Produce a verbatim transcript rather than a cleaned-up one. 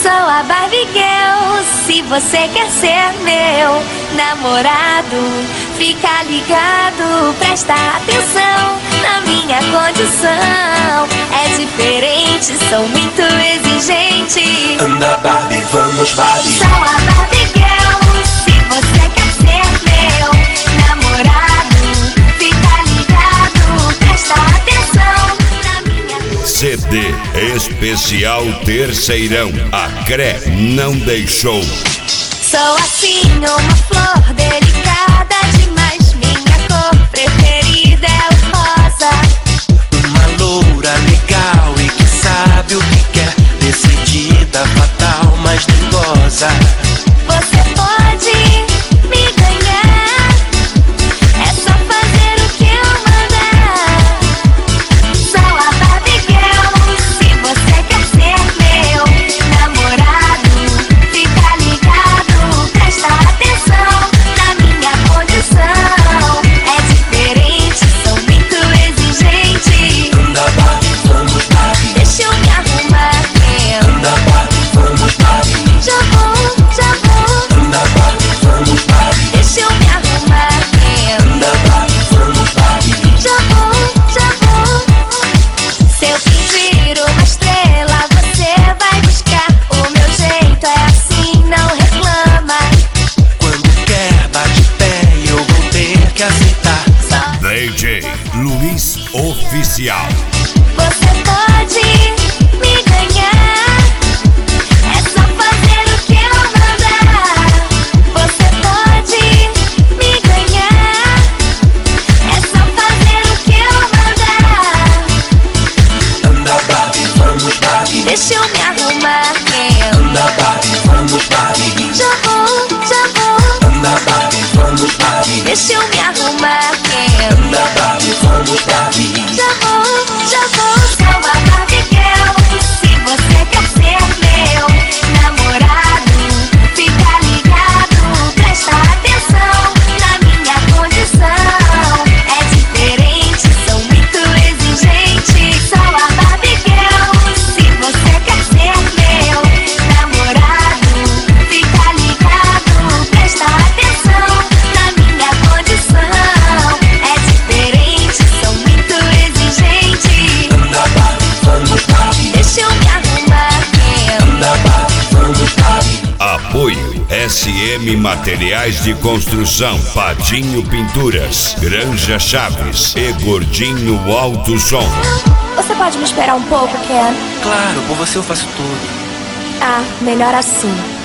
Sou a Barbie Girl, se você quer ser meu namorado, fica ligado, presta atenção na minha condição. É diferente, sou muito exigente. Anda Barbie, vamos Barbie. Sou a Barbie Girl, se você quer ser meu namorado, fica ligado, presta atenção na minha... C D especial Terceirão. A C R E não deixou. Sou assim uma flor delicada demais, minha cor preferida é o rosa. Uma loura legal e que sabe o que quer, decidida, fatal, mas nem goza. Você pode me ganhar, é só fazer o que eu mandar. Sou a Barbie Girl, se você quer ser meu namorado, fica ligado, presta atenção na minha condição. É diferente, sou muito exigente. Anda Barbie, vamos Barbie. Deixa eu me arrumar, meu. Anda Barbie, vamos Barbie. Já vou, já vou. Anda Barbie, vamos Barbie. Deixa eu me arrumar, meu. Anda Barbie, vamos Barbie. Já vou, já vou. Se eu fingir uma estrela, você vai buscar. O meu jeito é assim, não reclama. Quando quer, bate pé e eu vou ter que aceitar. Só D J Luiz Oficial. você pode me ganhar, é só fazer o que eu mandar. Você pode me ganhar, é só fazer o que eu mandar. Anda Barbie, vamos Barbie. Deixa eu me arrumar, meu. Anda Barbie, vamos Barbie. Já vou, já vou. Anda Barbie, vamos Barbie. Deixa eu me arrumar, meu. Anda Barbie, vamos Barbie. Já vou, já vou. Sou a Barbie Girl, se você quer ser meu namorado, fica ligado, presta atenção na minha condição. É diferente, sou muito exigente. Sou a Barbie Girl, se você quer ser meu namorado, fica ligado, presta atenção na minha condição. É diferente, sou muito exigente. Anda Barbie, vamos Barbie. Deixa eu me arrumar, meu. Anda Barbie, vamos Barbie. Apoio S M Materiais de Construção, Padinho Pinturas, Granja Chaves e Gordinho Alto Som. Você pode me esperar um pouco, Ken? Claro, por você eu faço tudo. Ah, melhor assim.